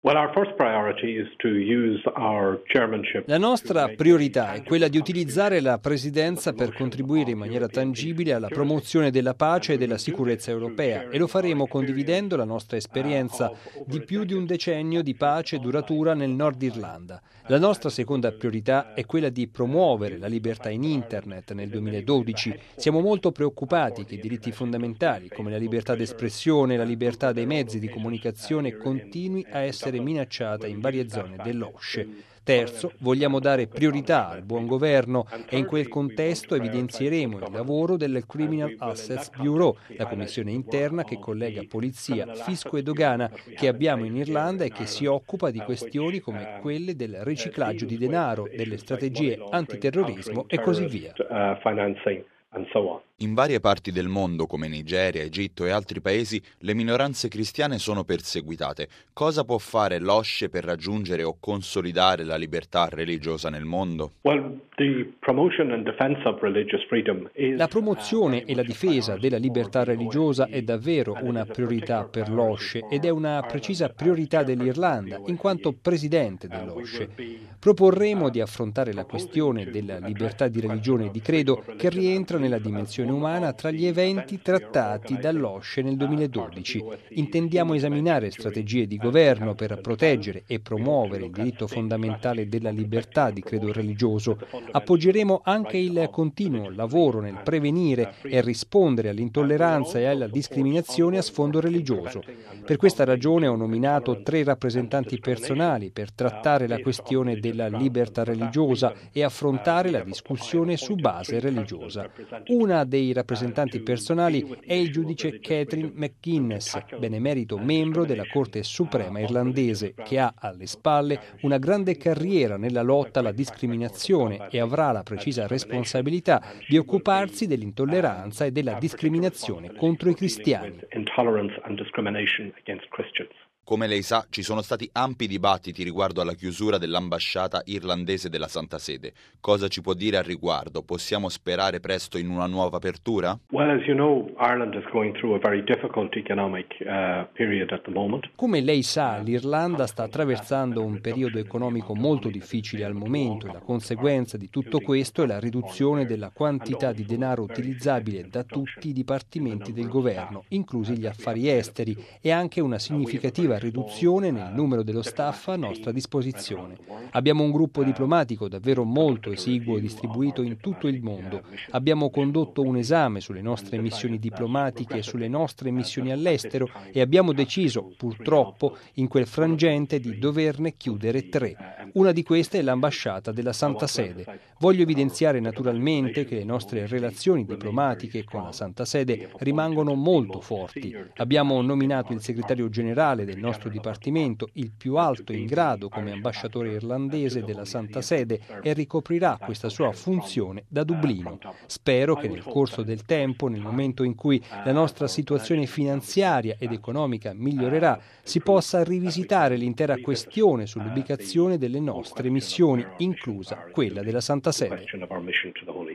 La nostra priorità è quella di utilizzare la Presidenza per contribuire in maniera tangibile alla promozione della pace e della sicurezza europea, e lo faremo condividendo la nostra esperienza di più di un decennio di pace duratura nel Nord Irlanda. La nostra seconda priorità è quella di promuovere la libertà in Internet nel 2012. Siamo molto preoccupati che i diritti fondamentali come la libertà d'espressione e la libertà dei mezzi di comunicazione continui a essere minacciata in varie zone dell'OSCE. Terzo, vogliamo dare priorità al buon governo e in quel contesto evidenzieremo il lavoro del Criminal Assets Bureau, la commissione interna che collega polizia, fisco e dogana che abbiamo in Irlanda e che si occupa di questioni come quelle del riciclaggio di denaro, delle strategie antiterrorismo e così via. In varie parti del mondo, come Nigeria, Egitto e altri paesi, le minoranze cristiane sono perseguitate. Cosa può fare l'OSCE per raggiungere o consolidare la libertà religiosa nel mondo? La promozione e la difesa della libertà religiosa è davvero una priorità per l'OSCE ed è una precisa priorità dell'Irlanda, in quanto presidente dell'OSCE. Proporremo di affrontare la questione della libertà di religione e di credo che rientra nella dimensione umana tra gli eventi trattati dall'OSCE nel 2012. Intendiamo esaminare strategie di governo per proteggere e promuovere il diritto fondamentale della libertà di credo religioso. Appoggeremo anche il continuo lavoro nel prevenire e rispondere all'intolleranza e alla discriminazione a sfondo religioso. Per questa ragione ho nominato 3 rappresentanti personali per trattare la questione della libertà religiosa e affrontare la discussione su base religiosa. Una dei rappresentanti personali è il giudice Catherine McGuinness, benemerito membro della Corte Suprema irlandese, che ha alle spalle una grande carriera nella lotta alla discriminazione e avrà la precisa responsabilità di occuparsi dell'intolleranza e della discriminazione contro i cristiani. Come lei sa, ci sono stati ampi dibattiti riguardo alla chiusura dell'ambasciata irlandese della Santa Sede. Cosa ci può dire al riguardo? Possiamo sperare presto in una nuova apertura? Come lei sa, l'Irlanda sta attraversando un periodo economico molto difficile al momento e la conseguenza di tutto questo è la riduzione della quantità di denaro utilizzabile da tutti i dipartimenti del governo, inclusi gli affari esteri, e anche una significativa riduzione nel numero dello staff a nostra disposizione. Abbiamo un gruppo diplomatico davvero molto esiguo distribuito in tutto il mondo. Abbiamo condotto un esame sulle nostre missioni diplomatiche e sulle nostre missioni all'estero e abbiamo deciso, purtroppo, in quel frangente di doverne chiudere 3. Una di queste è l'ambasciata della Santa Sede. Voglio evidenziare naturalmente che le nostre relazioni diplomatiche con la Santa Sede rimangono molto forti. Abbiamo nominato il segretario generale del nostro dipartimento, il più alto in grado come ambasciatore irlandese della Santa Sede, e ricoprirà questa sua funzione da Dublino. Spero che nel corso del tempo, nel momento in cui la nostra situazione finanziaria ed economica migliorerà, si possa rivisitare l'intera questione sull'ubicazione delle nostre missioni, inclusa quella della Santa Sede.